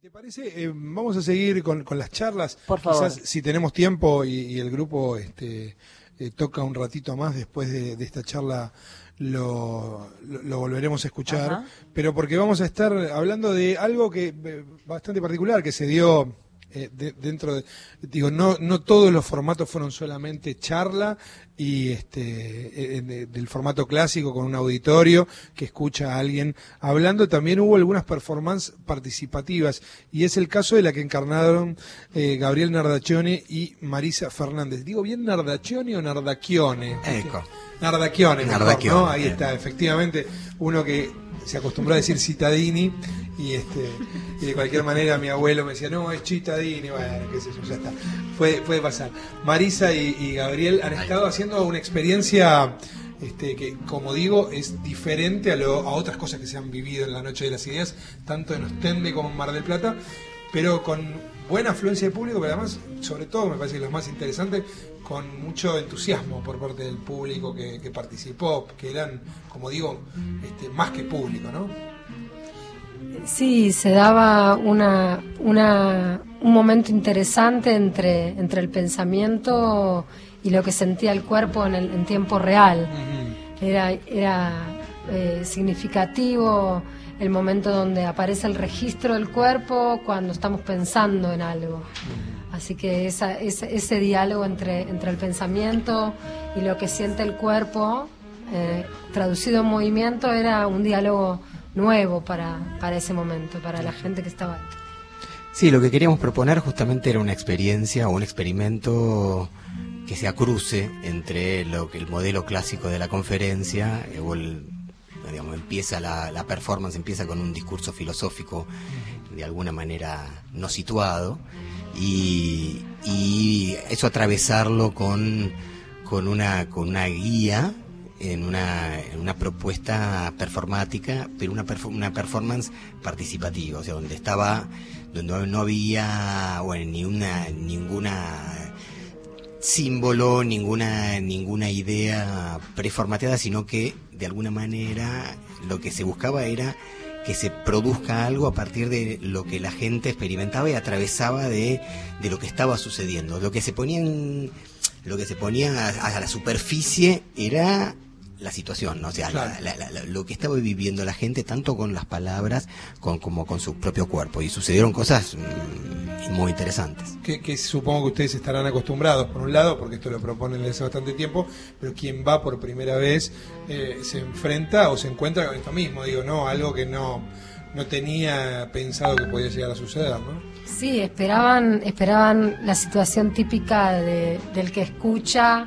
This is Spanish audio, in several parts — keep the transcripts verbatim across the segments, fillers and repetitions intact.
¿Te parece? Eh, vamos a seguir con, con las charlas. Por favor. Quizás si tenemos tiempo y, y el grupo este, eh, toca un ratito más después de, de esta charla, lo, lo, lo volveremos a escuchar. Ajá. Pero porque vamos a estar hablando de algo que eh, bastante particular que se dio eh, de, dentro de... Digo, no, no todos los formatos fueron solamente charla y este eh, de, del formato clásico con un auditorio que escucha a alguien hablando. También hubo algunas performances participativas y es el caso de la que encarnaron eh, Gabriel Nardacchione y Marisa Fernández. ¿Digo bien Nardacchione o Nardacchione? Eco. Nardacchione, mejor, Nardacchione, ¿no? Ahí bien. está, efectivamente, uno que se acostumbró a decir Cittadini y este y de cualquier manera mi abuelo me decía, no, es Cittadini, bueno, qué sé yo, ya está. Puede, puede pasar. Marisa y, y Gabriel han estado haciendo una experiencia este, que, como digo, es diferente a, lo, a otras cosas que se han vivido en la Noche de las Ideas, tanto en Ostende como en Mar del Plata, pero con buena afluencia de público, pero además, sobre todo, me parece que lo más interesante, con mucho entusiasmo por parte del público que, que participó, que eran, como digo, este, más que público, ¿no? Sí, se daba una, una, un momento interesante entre, entre el pensamiento y lo que sentía el cuerpo en, el, en tiempo real. Uh-huh. Era, era eh, significativo el momento donde aparece el registro del cuerpo cuando estamos pensando en algo. Uh-huh. Así que esa, ese, ese diálogo entre, entre el pensamiento y lo que siente el cuerpo, eh, traducido en movimiento, era un diálogo nuevo para, para ese momento, para la gente que estaba ahí. Sí, lo que queríamos proponer justamente era una experiencia o un experimento que se cruce entre lo que el modelo clásico de la conferencia, eh, o el, digamos, empieza la, la performance empieza con un discurso filosófico de alguna manera no situado, y, y eso atravesarlo con, con una con una guía en una, en una propuesta performática, pero una, perfor- una performance participativa, o sea, donde estaba, donde no había, bueno, ni una, ninguna símbolo, ninguna, ninguna idea preformateada, sino que de alguna manera lo que se buscaba era que se produzca algo a partir de lo que la gente experimentaba y atravesaba de, de lo que estaba sucediendo. Lo que se ponía en, lo que se ponía a, a la superficie era la situación, ¿no? O sea, claro. la, la, la, lo que estaba viviendo la gente, tanto con las palabras con, como con su propio cuerpo, y sucedieron cosas mmm, muy interesantes. Que, que supongo que ustedes estarán acostumbrados, por un lado, porque esto lo proponen desde hace bastante tiempo, pero quien va por primera vez eh, se enfrenta o se encuentra con esto mismo, digo, no, algo que no, no tenía pensado que podía llegar a suceder, ¿no? Sí, esperaban, esperaban la situación típica de, del que escucha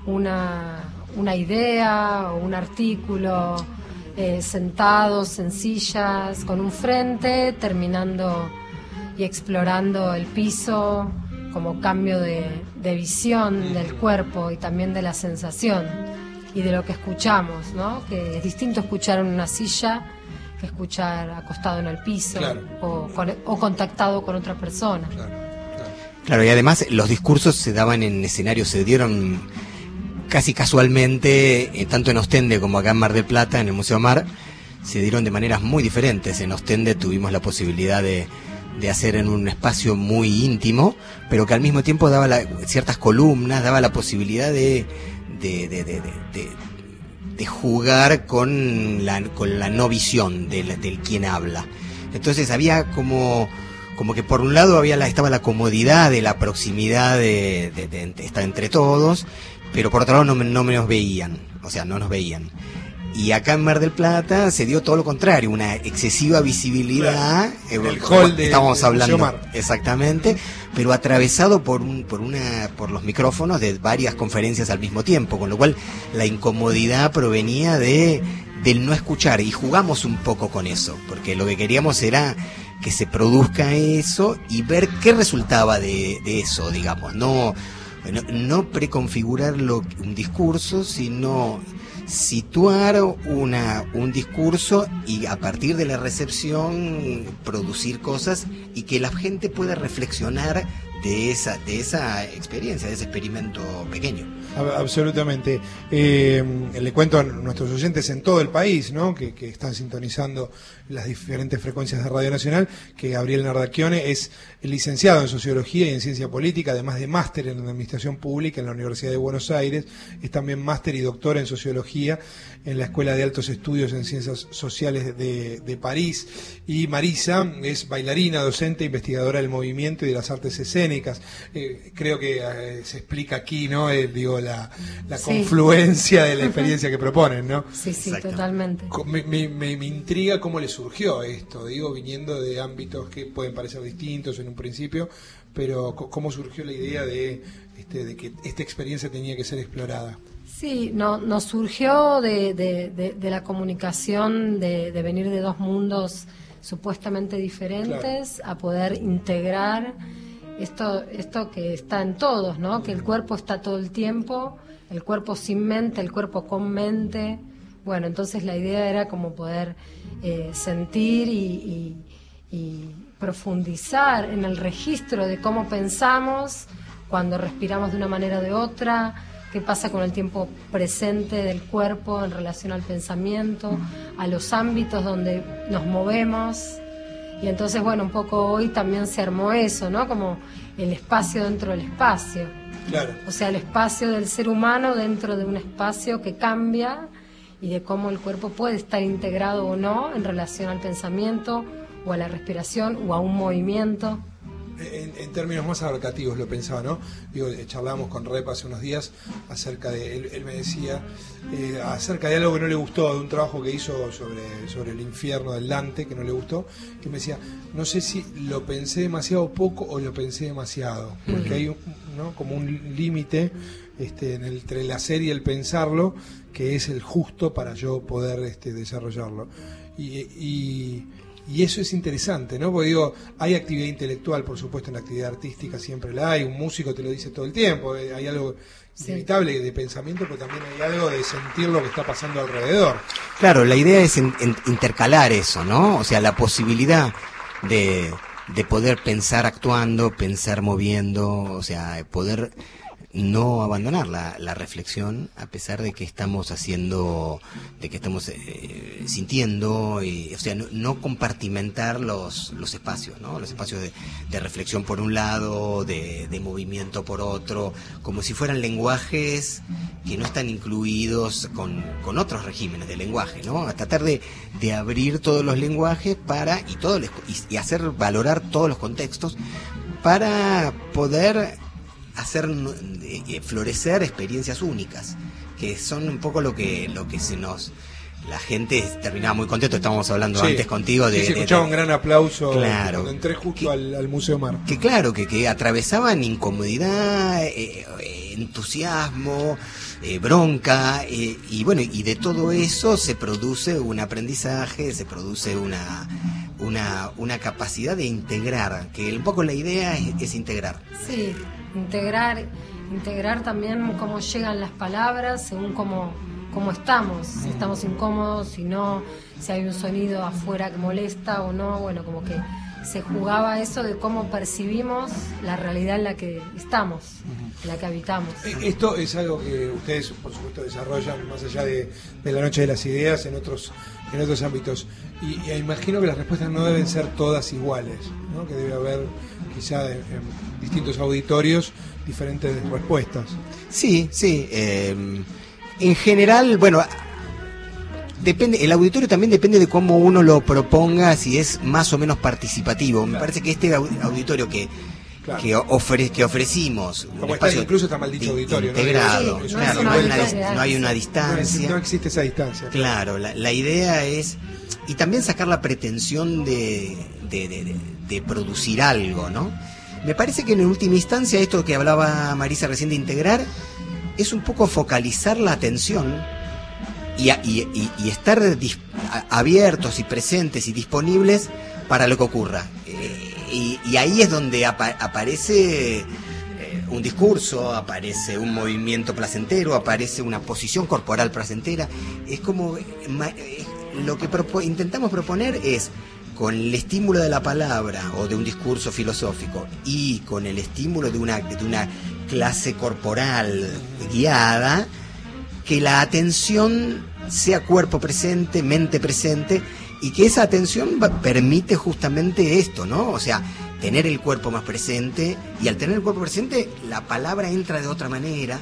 una... una idea o un artículo, eh, sentados en sillas con un frente, terminando y explorando el piso como cambio de, de visión del cuerpo y también de la sensación y de lo que escuchamos, ¿no? Que es distinto escuchar en una silla que escuchar acostado en el piso, claro. o, con, o contactado con otra persona. Claro, claro. Claro, y además los discursos se daban en escenarios, se dieron casi casualmente, eh, tanto en Ostende como acá en Mar del Plata, en el Museo Mar, se dieron de maneras muy diferentes. En Ostende tuvimos la posibilidad de, de hacer en un espacio muy íntimo, pero que al mismo tiempo daba la, ciertas columnas, daba la posibilidad de, de, de, de, de, de, de jugar con la, con la no visión del, del quien habla. Entonces había como... como que por un lado había la, estaba la comodidad de la proximidad de, de, de, de estar entre todos, pero por otro lado no, no nos veían, o sea, no nos veían. Y acá en Mar del Plata se dio todo lo contrario, una excesiva visibilidad, claro, el hall de, estábamos de hablando, Mar. Exactamente, pero atravesado por un, por una, por los micrófonos de varias conferencias al mismo tiempo, con lo cual la incomodidad provenía de del no escuchar, y jugamos un poco con eso, porque lo que queríamos era que se produzca eso y ver qué resultaba de, de eso, digamos, no, no, no preconfigurar lo, un discurso, sino situar una, un discurso y a partir de la recepción producir cosas y que la gente pueda reflexionar de esa, de esa experiencia, de ese experimento pequeño. Absolutamente. Eh, le cuento a nuestros oyentes en todo el país, ¿no? que, que están sintonizando las diferentes frecuencias de Radio Nacional, que Gabriel Nardacchione es licenciado en Sociología y en Ciencia Política, además de máster en Administración Pública en la Universidad de Buenos Aires. Es también máster y doctor en Sociología en la Escuela de Altos Estudios en Ciencias Sociales de, de París. Y Marisa es bailarina, docente, investigadora del movimiento y de las artes escénicas. Eh, creo que eh, se explica aquí, ¿no? Eh, digo, la, la sí. confluencia de la experiencia que proponen, ¿no? Sí, sí, totalmente. Me, me, me intriga cómo le surgió esto, digo, viniendo de ámbitos que pueden parecer distintos en un principio, pero cómo surgió la idea de, este, de que esta experiencia tenía que ser explorada. Sí, no, nos surgió de, de, de, de la comunicación, de, de venir de dos mundos supuestamente diferentes, claro, a poder integrar esto, esto que está en todos, ¿no? Que el cuerpo está todo el tiempo, el cuerpo sin mente, el cuerpo con mente. Bueno, entonces la idea era como poder eh, sentir y, y, y profundizar en el registro de cómo pensamos cuando respiramos de una manera o de otra, qué pasa con el tiempo presente del cuerpo en relación al pensamiento, a los ámbitos donde nos movemos. Y entonces, bueno, un poco hoy también se armó eso, ¿no? Como el espacio dentro del espacio. Claro. O sea, el espacio del ser humano dentro de un espacio que cambia y de cómo el cuerpo puede estar integrado o no en relación al pensamiento o a la respiración o a un movimiento. En, en términos más abarcativos lo pensaba, ¿no? Digo, charlábamos con Rep hace unos días acerca de, él, él me decía, eh, acerca de algo que no le gustó, de un trabajo que hizo sobre, sobre el infierno del Dante, que no le gustó, que me decía, no sé si lo pensé demasiado poco o lo pensé demasiado, porque uh-huh. hay un, ¿no? como un límite este, en el, entre el hacer y el pensarlo, que es el justo para yo poder este, desarrollarlo. Y... y Y eso es interesante, ¿no? Porque digo, hay actividad intelectual, por supuesto, en la actividad artística siempre la hay, un músico te lo dice todo el tiempo, hay algo sí. inevitable de pensamiento, pero también hay algo de sentir lo que está pasando alrededor. Claro, la idea es en, en intercalar eso, ¿no? O sea, la posibilidad de, de poder pensar actuando, pensar moviendo, o sea, poder no abandonar la, la reflexión a pesar de que estamos haciendo, de que estamos eh, sintiendo, y, o sea, no, no compartimentar los, los espacios, ¿no? Los espacios de, de reflexión por un lado, de, de movimiento por otro, como si fueran lenguajes que no están incluidos con, con otros regímenes de lenguaje, ¿no? A tratar de, de abrir todos los lenguajes para y, todo les, y, y hacer valorar todos los contextos para poder hacer eh, florecer experiencias únicas, que son un poco lo que lo que se nos... La gente terminaba muy contento, estábamos hablando sí, antes contigo de... Sí, se escuchaba de, un gran aplauso claro, cuando entré justo que, al, al Museo Mar. Que claro, que, que atravesaban incomodidad, eh, eh, entusiasmo, eh, bronca, eh, y bueno, y de todo eso se produce un aprendizaje, se produce una... Una, una capacidad de integrar, que un poco la idea es, es integrar. Sí, integrar, integrar también cómo llegan las palabras según cómo, cómo estamos, si estamos incómodos, si no, si hay un sonido afuera que molesta o no, bueno, como que se jugaba eso de cómo percibimos la realidad en la que estamos, en la que habitamos. Esto es algo que ustedes, por supuesto, desarrollan más allá de, de la Noche de las Ideas en otros en otros ámbitos. Y, y imagino que las respuestas no deben ser todas iguales, ¿no? Que debe haber quizá en, en distintos auditorios diferentes respuestas. Sí, sí. Eh, en general, bueno, depende. El auditorio también depende de cómo uno lo proponga, si es más o menos participativo. Claro. Me parece que este auditorio que Claro. Que, ofre, que ofrecimos un Como espacio está, incluso está mal dicho auditorio, integrado, ¿no? Sí, claro, no, hay una, no hay una distancia, no existe esa distancia. Claro, la, la idea es, y también sacar la pretensión de, de, de, de, de producir algo, ¿no? Me parece que en última instancia esto que hablaba Marisa recién de integrar es un poco focalizar la atención y, y, y, y estar dis, a, abiertos y presentes y disponibles para lo que ocurra. Eh, Y, y ahí es donde apa- aparece eh, un discurso, aparece un movimiento placentero, aparece una posición corporal placentera. Es como eh, ma- eh, lo que propo- intentamos proponer es con el estímulo de la palabra o de un discurso filosófico y con el estímulo de una, de una clase corporal guiada, que la atención sea cuerpo presente, mente presente, y que esa atención va, permite justamente esto, ¿no? O sea, tener el cuerpo más presente, y al tener el cuerpo presente, la palabra entra de otra manera,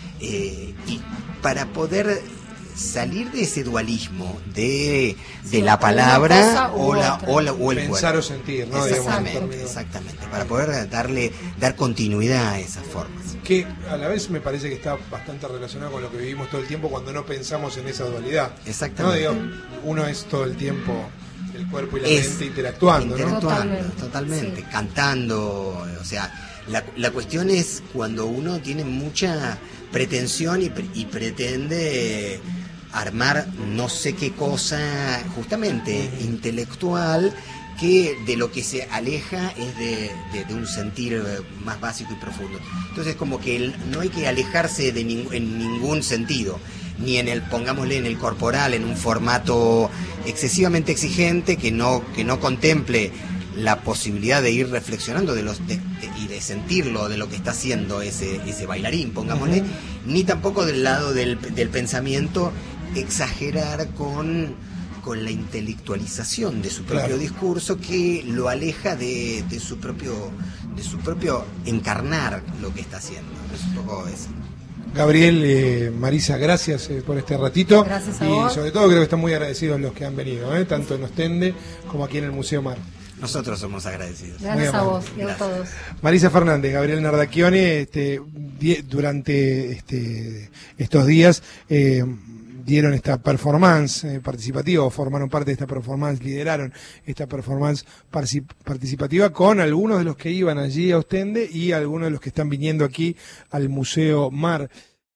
eh, y para poder salir de ese dualismo de, de sí, la palabra o, la, o, la, o el pensar cuerpo. o sentir, ¿no? Exactamente, Digamos, exactamente, para poder darle dar continuidad a esas formas. Que a la vez me parece que está bastante relacionado con lo que vivimos todo el tiempo cuando no pensamos en esa dualidad. Exactamente. ¿No? Digo, uno es todo el tiempo el cuerpo y la Es mente interactuando, interactuando, ¿no? totalmente, totalmente Sí. cantando, o sea, la, la cuestión es cuando uno tiene mucha pretensión y, pre- y pretende armar no sé qué cosa justamente intelectual, que de lo que se aleja es de, de, de un sentir más básico y profundo. Entonces como que el, no hay que alejarse de ning, en ningún sentido, ni en el, pongámosle, en el corporal, en un formato excesivamente exigente que no, que no contemple la posibilidad de ir reflexionando de los de, de, y de sentirlo de lo que está haciendo ese, ese bailarín, pongámosle, uh-huh. Ni tampoco del lado del, del pensamiento exagerar con, con la intelectualización de su propio claro. discurso, que lo aleja de, de su propio de su propio encarnar lo que está haciendo. Es un poco eso. Gabriel, eh, Marisa, gracias eh, por este ratito. Gracias a y vos. Sobre todo creo que están muy agradecidos los que han venido, ¿eh? Tanto en Ostende como aquí en el Museo Mar. Nosotros somos agradecidos. Gracias a vos y a todos. Marisa Fernández, Gabriel Nardacchione, este, die, durante este, estos días eh, dieron esta performance eh, participativa, o formaron parte de esta performance, lideraron esta performance participativa con algunos de los que iban allí a Ostende y algunos de los que están viniendo aquí al Museo Mar.